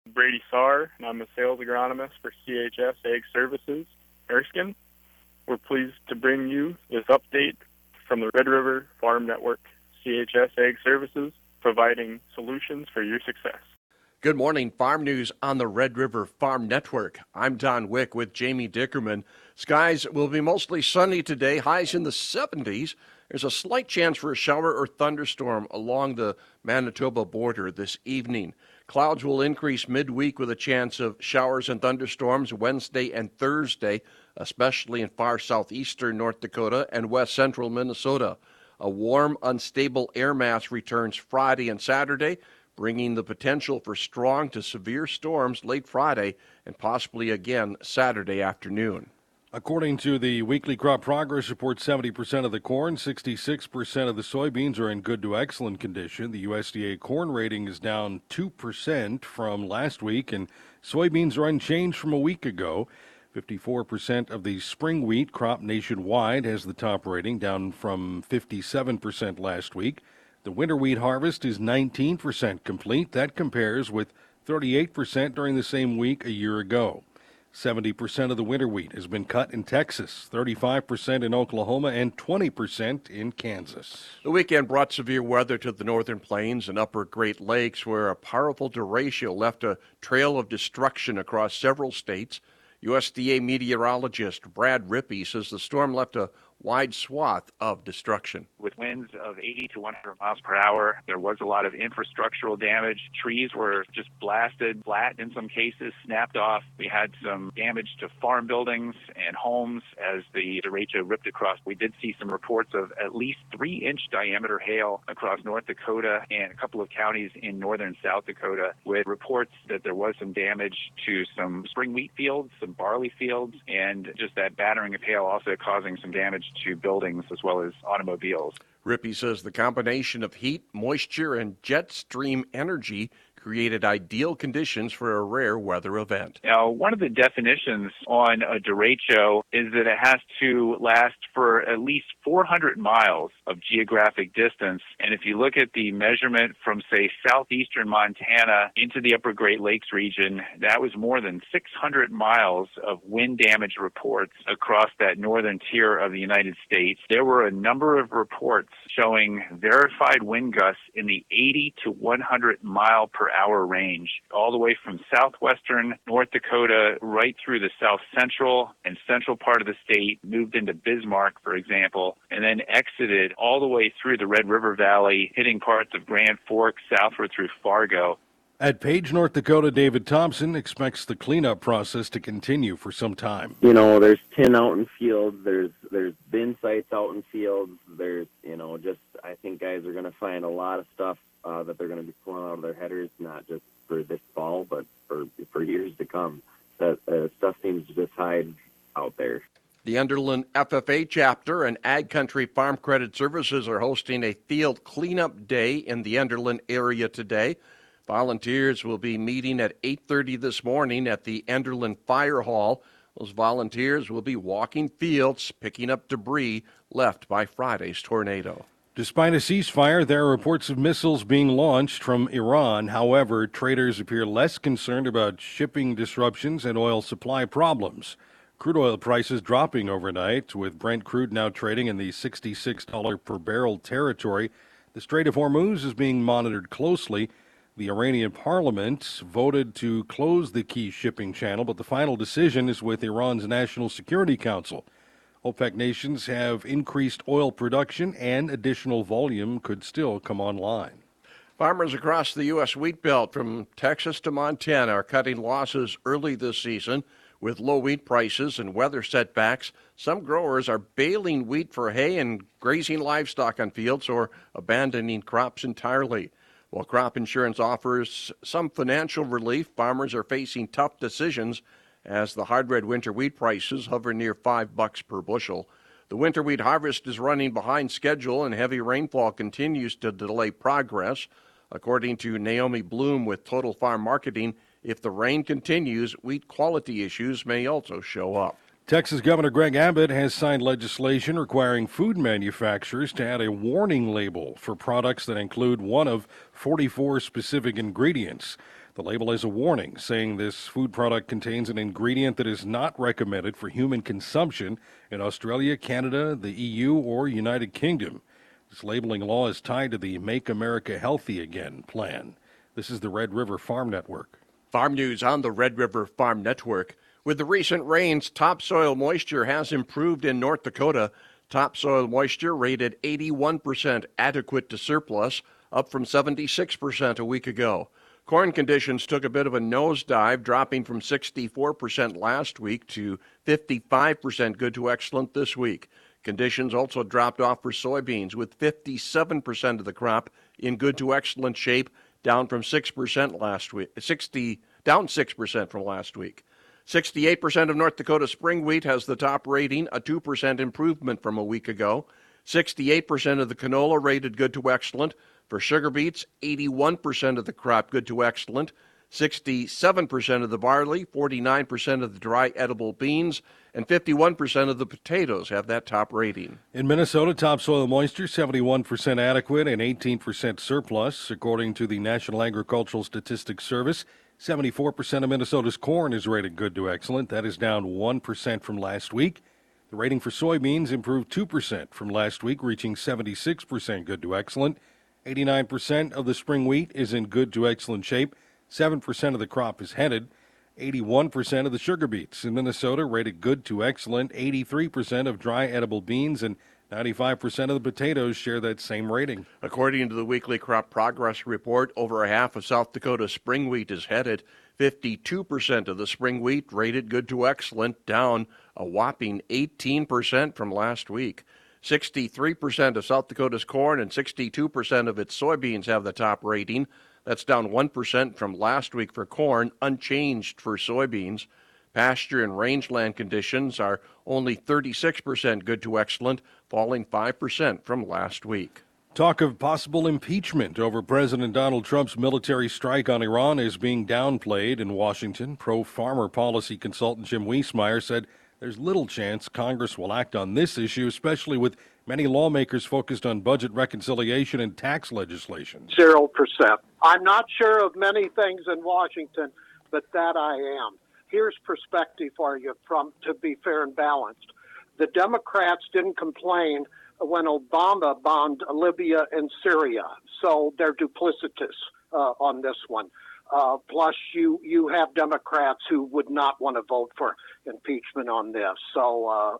Brady Sarr, and I'm a sales agronomist for CHS Ag Services, Erskine. We're pleased to bring you this update from the Red River Farm Network, CHS Ag Services, providing solutions for your success. Good morning, Farm News on the Red River Farm Network. I'm Don Wick with Jamie Dickerman. Skies will be mostly sunny today, highs in the 70s. There's a slight chance for a shower or thunderstorm along the Manitoba border this evening. Clouds will increase midweek with a chance of showers and thunderstorms Wednesday and Thursday, especially in far southeastern North Dakota and west central Minnesota. A warm, unstable air mass returns Friday and Saturday, bringing the potential for strong to severe storms late Friday and possibly again Saturday afternoon. According to the weekly crop progress report, 70% of the corn, 66% of the soybeans are in good to excellent condition. The USDA corn rating is down 2% from last week, and soybeans are unchanged from a week ago. 54% of the spring wheat crop nationwide has the top rating, down from 57% last week. The winter wheat harvest is 19% complete. That compares with 38% during the same week a year ago. 70% of the winter wheat has been cut in Texas, 35% in Oklahoma, and 20% in Kansas. The weekend brought severe weather to the northern plains and upper Great Lakes, where a powerful derecho left a trail of destruction across several states. USDA meteorologist Brad Rippey says the storm left a wide swath of destruction. With winds of 80 to 100 miles per hour, there was a lot of infrastructural damage. Trees were just blasted flat in some cases, snapped off. We had some damage to farm buildings and homes as the derecho ripped across. We did see some reports of at least 3-inch diameter hail across North Dakota and a couple of counties in northern South Dakota, with reports that there was some damage to some spring wheat fields, some barley fields, and just that battering of hail also causing some damage to buildings as well as automobiles. Rippey says the combination of heat, moisture, and jet stream energy created ideal conditions for a rare weather event. Now, one of the definitions on a derecho is that it has to last for at least 400 miles of geographic distance. And if you look at the measurement from, say, southeastern Montana into the upper Great Lakes region, that was more than 600 miles of wind damage reports across that northern tier of the United States. There were a number of reports showing verified wind gusts in the 80 to 100 mile per hour range, all the way from southwestern North Dakota right through the south central and central part of the state, moved into Bismarck, for example, and then exited all the way through the Red River Valley, hitting parts of Grand Forks southward through Fargo. At Page, North Dakota, David Thompson expects the cleanup process to continue for some time. You know, there's tin out in fields, there's bin sites out in fields, there's, just I think guys are going to find a lot of stuff that they're going to be pulling out of their headers, not just for this fall, but for years to come. That stuff seems to just hide out there. The Enderlin FFA chapter and Ag Country Farm Credit Services are hosting a field cleanup day in the Enderlin area today. Volunteers will be meeting at 8:30 this morning at the Enderlin Fire Hall. Those volunteers will be walking fields, picking up debris left by Friday's tornado. Despite a ceasefire, there are reports of missiles being launched from Iran. However, traders appear less concerned about shipping disruptions and oil supply problems. Crude oil prices dropping overnight, with Brent crude now trading in the $66 per barrel territory. The Strait of Hormuz is being monitored closely. The Iranian parliament voted to close the key shipping channel, but the final decision is with Iran's National Security Council. OPEC nations have increased oil production, and additional volume could still come online. Farmers across the U.S. wheat belt from Texas to Montana are cutting losses early this season. With low wheat prices and weather setbacks, some growers are baling wheat for hay and grazing livestock on fields or abandoning crops entirely. While crop insurance offers some financial relief, farmers are facing tough decisions as the hard red winter wheat prices hover near $5 per bushel. The winter wheat harvest is running behind schedule, and heavy rainfall continues to delay progress. According to Naomi Bloom with Total Farm Marketing, if the rain continues, wheat quality issues may also show up. Texas Governor Greg Abbott has signed legislation requiring food manufacturers to add a warning label for products that include one of 44 specific ingredients. The label is a warning saying this food product contains an ingredient that is not recommended for human consumption in Australia, Canada, the EU, or United Kingdom. This labeling law is tied to the Make America Healthy Again plan. This is the Red River Farm Network. Farm news on the Red River Farm Network. With the recent rains, topsoil moisture has improved in North Dakota. Topsoil moisture rated 81% adequate to surplus, up from 76% a week ago. Corn conditions took a bit of a nosedive, dropping from 64% last week to 55% good to excellent this week. Conditions also dropped off for soybeans, with 57% of the crop in good to excellent shape, down from 6% last week. Down 6% from last week. 68% of North Dakota spring wheat has the top rating, a 2% improvement from a week ago. 68% of the canola rated good to excellent. For sugar beets, 81% of the crop good to excellent. 67% of the barley, 49% of the dry edible beans, and 51% of the potatoes have that top rating. In Minnesota, topsoil moisture 71% adequate and 18% surplus. According to the National Agricultural Statistics Service, 74% of Minnesota's corn is rated good to excellent. That is down 1% from last week. The rating for soybeans improved 2% from last week, reaching 76% good to excellent. 89% of the spring wheat is in good to excellent shape. 7% of the crop is headed. 81% of the sugar beets in Minnesota rated good to excellent. 83% of dry edible beans and 95% of the potatoes share that same rating. According to the weekly crop progress report, over half of South Dakota's spring wheat is headed. 52% of the spring wheat rated good to excellent, down a whopping 18% from last week. 63% of South Dakota's corn and 62% of its soybeans have the top rating. That's down 1% from last week for corn, unchanged for soybeans. Pasture and rangeland conditions are only 36% good to excellent, falling 5% from last week. Talk of possible impeachment over President Donald Trump's military strike on Iran is being downplayed in Washington. Pro-farmer policy consultant Jim Wiesmeyer said there's little chance Congress will act on this issue, especially with many lawmakers focused on budget reconciliation and tax legislation. 0%. I'm not sure of many things in Washington, but that I am. Here's perspective for you to be fair and balanced. The Democrats didn't complain when Obama bombed Libya and Syria, so they're duplicitous on this one. Plus, you have Democrats who would not want to vote for impeachment on this. So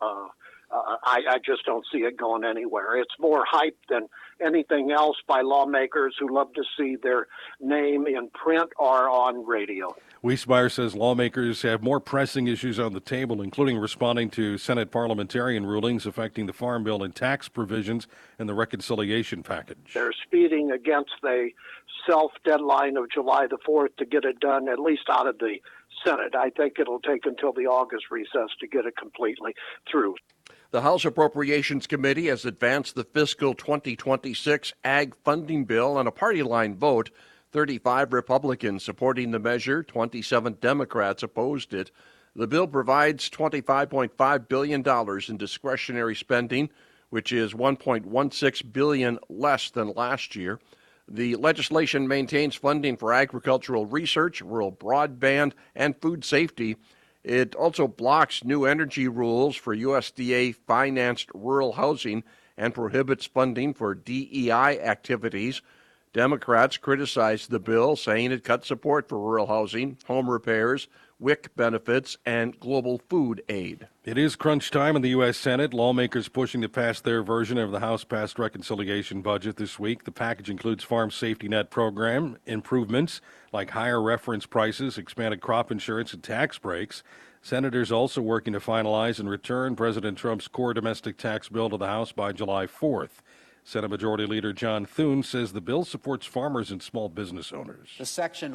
I just don't see it going anywhere. It's more hype than anything else by lawmakers who love to see their name in print or on radio. Wiesmeyer says lawmakers have more pressing issues on the table, including responding to Senate parliamentarian rulings affecting the Farm Bill and tax provisions in the reconciliation package. They're speeding against the self-deadline of July the 4th to get it done, at least out of the Senate. I think it'll take until the August recess to get it completely through. The House Appropriations Committee has advanced the fiscal 2026 ag funding bill on a party line vote. 35 Republicans supporting the measure, 27 Democrats opposed it. The bill provides $25.5 billion in discretionary spending, which is $1.16 billion less than last year. The legislation maintains funding for agricultural research, rural broadband, and food safety. It also blocks new energy rules for USDA-financed rural housing and prohibits funding for DEI activities. Democrats criticized the bill, saying it cut support for rural housing, home repairs, WIC benefits, and global food aid. It is crunch time in the U.S. Senate. Lawmakers pushing to pass their version of the House-passed reconciliation budget this week. The package includes farm safety net program improvements like higher reference prices, expanded crop insurance, and tax breaks. Senators also working to finalize and return President Trump's core domestic tax bill to the House by July 4th. Senate Majority Leader John Thune says the bill supports farmers and small business owners. The Section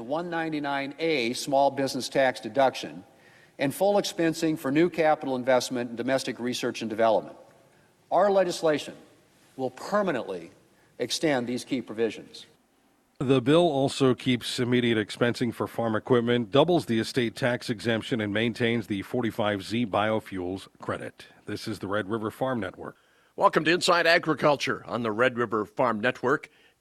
199A small business tax deduction and full expensing for new capital investment in domestic research and development. Our legislation will permanently extend these key provisions. The bill also keeps immediate expensing for farm equipment, doubles the estate tax exemption, and maintains the 45Z biofuels credit. This is the Red River Farm Network. Welcome to Inside Agriculture on the Red River Farm Network.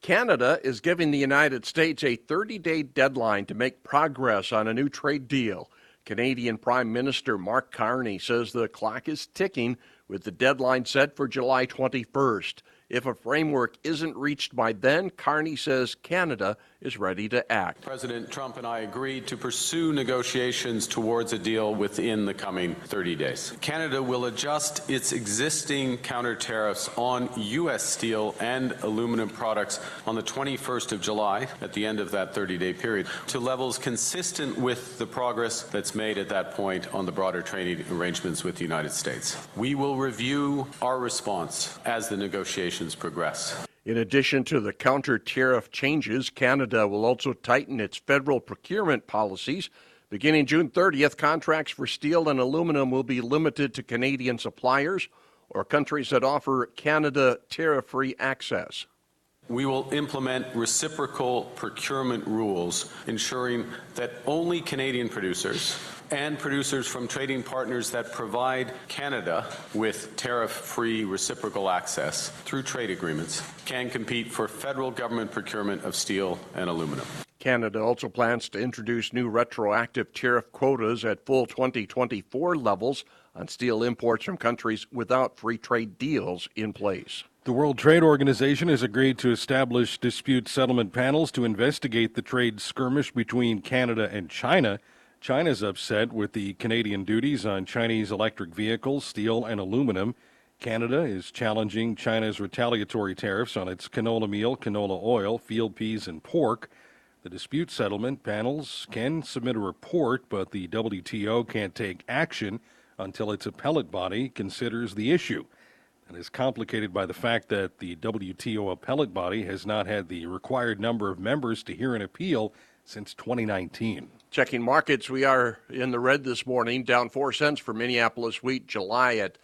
Canada is giving the United States a 30-day deadline to make progress on a new trade deal. Canadian Prime Minister Mark Carney says the clock is ticking with the deadline set for July 21st. If a framework isn't reached by then, Carney says Canada is ready to act. President Trump and I agreed to pursue negotiations towards a deal within the coming 30 days. Canada will adjust its existing counter tariffs on U.S. steel and aluminum products on the 21st of July, at the end of that 30-day period, to levels consistent with the progress that's made at that point on the broader trading arrangements with the United States. We will review our response as the negotiations progress. In addition to the counter-tariff changes, Canada will also tighten its federal procurement policies. Beginning June 30th, contracts for steel and aluminum will be limited to Canadian suppliers or countries that offer Canada tariff-free access. We will implement reciprocal procurement rules, ensuring that only Canadian producers and producers from trading partners that provide Canada with tariff-free reciprocal access through trade agreements can compete for federal government procurement of steel and aluminum. Canada also plans to introduce new retroactive tariff quotas at full 2024 levels on steel imports from countries without free trade deals in place. The World Trade Organization has agreed to establish dispute settlement panels to investigate the trade skirmish between Canada and China. China's upset with the Canadian duties on Chinese electric vehicles, steel, and aluminum. Canada is challenging China's retaliatory tariffs on its canola meal, canola oil, field peas, and pork. The dispute settlement panels can submit a report, but the WTO can't take action until its appellate body considers the issue. That is complicated by the fact that the WTO appellate body has not had the required number of members to hear an appeal since 2019. Checking markets, we are in the red this morning, down 4 cents for Minneapolis wheat July at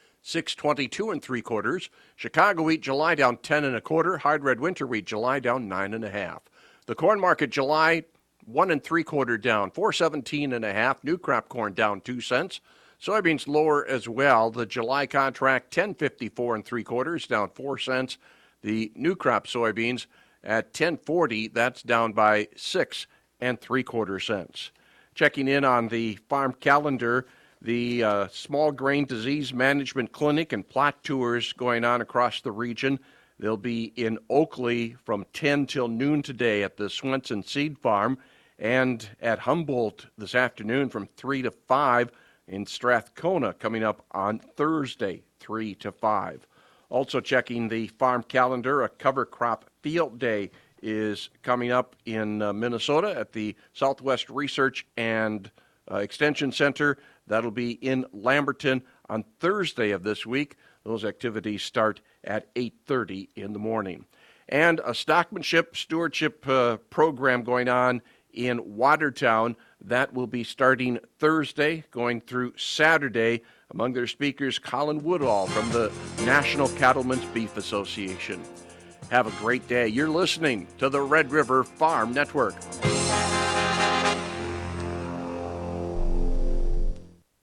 $6.22 3/4. Chicago wheat July down 10 1/4. Hard red winter wheat July down 9 1/2. The corn market July 1 3/4 down 4.17 1/2. New crop corn down 2 cents. Soybeans lower as well. The July contract 10.54 3/4 down 4 cents. The new crop soybeans at 10.40, that's down by 6 3/4 cents. Checking in on the farm calendar, the small grain disease management clinic and plot tours going on across the region. They'll be in Oakley from 10 till noon today at the Swenson Seed Farm, and at Humboldt this afternoon from 3 to 5, in Strathcona coming up on Thursday, 3 to 5. Also checking the farm calendar, a cover crop field day is coming up in Minnesota at the Southwest Research and Extension Center. That'll be in Lamberton on Thursday of this week. Those activities start at 8:30 in the morning. And a stockmanship stewardship program going on in Watertown. That will be starting Thursday, going through Saturday. Among their speakers, Colin Woodall from the National Cattlemen's Beef Association. Have a great day. You're listening to the Red River Farm Network.